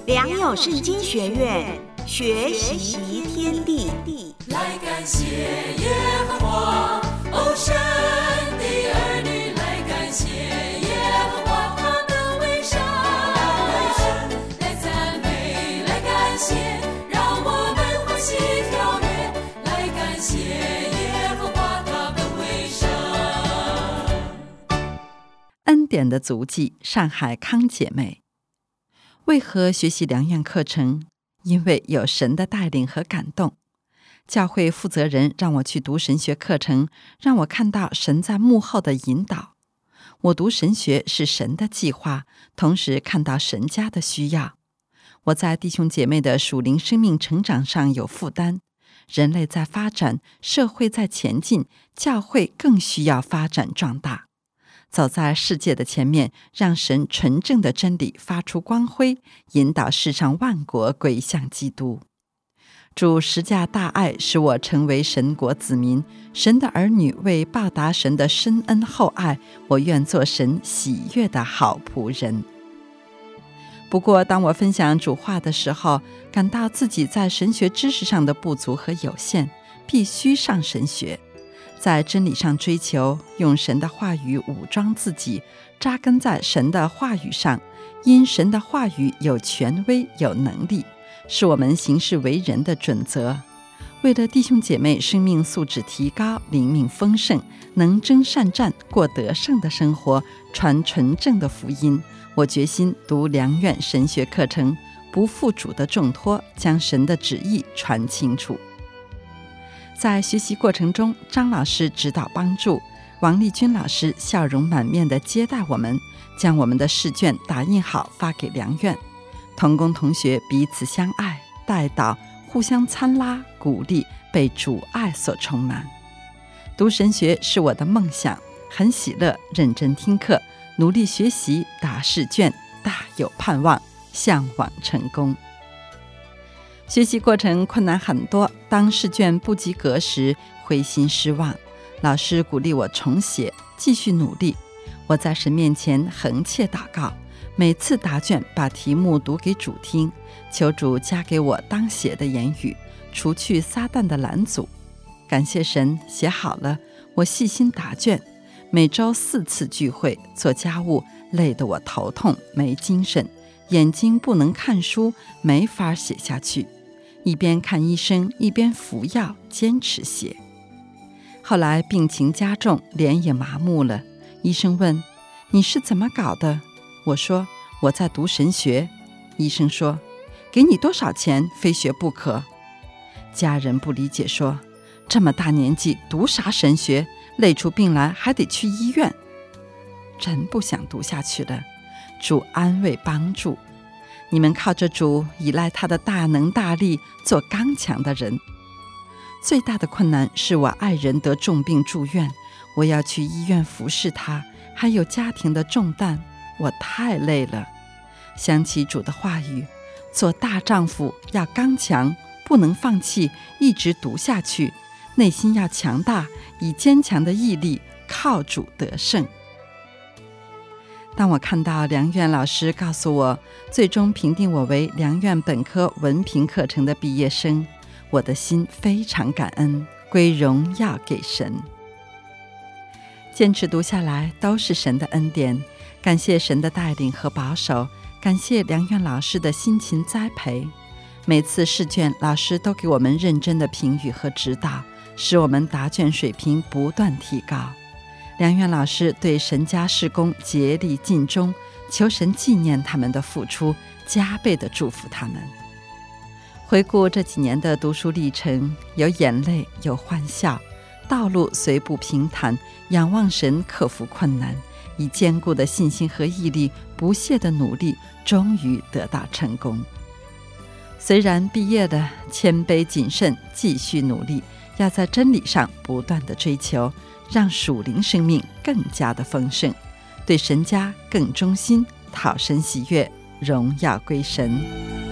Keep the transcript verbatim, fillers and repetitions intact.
良友圣经学院，学习天地。 来感谢耶和华，哦，神的儿女来感谢耶和华，他的为善，来赞美，来感谢，让我们欢喜跳跃，来感谢耶和华，他的为善。 恩典的足迹，上海康姐妹。为何学习良院课程？因为有神的带领和感动。教会负责人让我去读神学课程，让我看到神在幕后的引导。我读神学是神的计划，同时看到神家的需要。我在弟兄姐妹的属灵生命成长上有负担。人类在发展，社会在前进，教会更需要发展壮大。走在世界的前面，让神纯正的真理发出光辉，引导世上万国归向基督。主十架大爱使我成为神国子民，神的儿女为报答神的深恩厚爱，我愿做神喜悦的好仆人。不过当我分享主话的时候，感到自己在神学知识上的不足和有限，必须上神学，在真理上追求，用神的话语武装自己，扎根在神的话语上，因神的话语有权威有能力，是我们行事为人的准则。为了弟兄姐妹生命素质提高，灵命丰盛，能征善战，过得胜的生活，传纯正的福音，我决心读良院神学课程，不负主的重托，将神的旨意传清楚。在学习过程中，张老师指导帮助，王丽君老师笑容满面地接待我们，将我们的试卷打印好发给良院。同工同学彼此相爱，带导，互相参拉鼓励，被主爱所充满。读神学是我的梦想，很喜乐，认真听课，努力学习，打试卷，大有盼望，向往成功。学习过程困难很多，当试卷不及格时灰心失望，老师鼓励我重写，继续努力。我在神面前横切祷告，每次答卷把题目读给主听，求主加给我当写的言语，除去撒旦的拦阻。感谢神，写好了，我细心答卷，每周四次聚会，做家务累得我头痛没精神，眼睛不能看书，没法写下去，一边看医生一边服药，坚持写。后来病情加重，脸也麻木了，医生问：你是怎么搞的？我说：我在读神学。医生说：给你多少钱，非学不可。家人不理解，说：这么大年纪读啥神学，累出病来还得去医院。真不想读下去了，主安慰帮助。你们靠着主，依赖他的大能大力，做刚强的人。最大的困难是我爱人得重病住院，我要去医院服侍他，还有家庭的重担，我太累了。想起主的话语，做大丈夫要刚强，不能放弃，一直读下去，内心要强大，以坚强的毅力靠主得胜。当我看到良院老师告诉我，最终评定我为良院本科文凭课程的毕业生，我的心非常感恩，归荣耀给神。坚持读下来都是神的恩典，感谢神的带领和保守，感谢良院老师的辛勤栽培。每次试卷，老师都给我们认真的评语和指导，使我们答卷水平不断提高。良院老师对神家事工竭力尽忠，求神纪念他们的付出，加倍的祝福他们。回顾这几年的读书历程，有眼泪，有欢笑，道路虽不平坦，仰望神克服困难，以坚固的信心和毅力，不懈的努力，终于得到成功。虽然毕业了，谦卑谨慎，继续努力，要在真理上不断的追求，让属灵生命更加的丰盛，对神家更忠心，讨神喜悦，荣耀归神。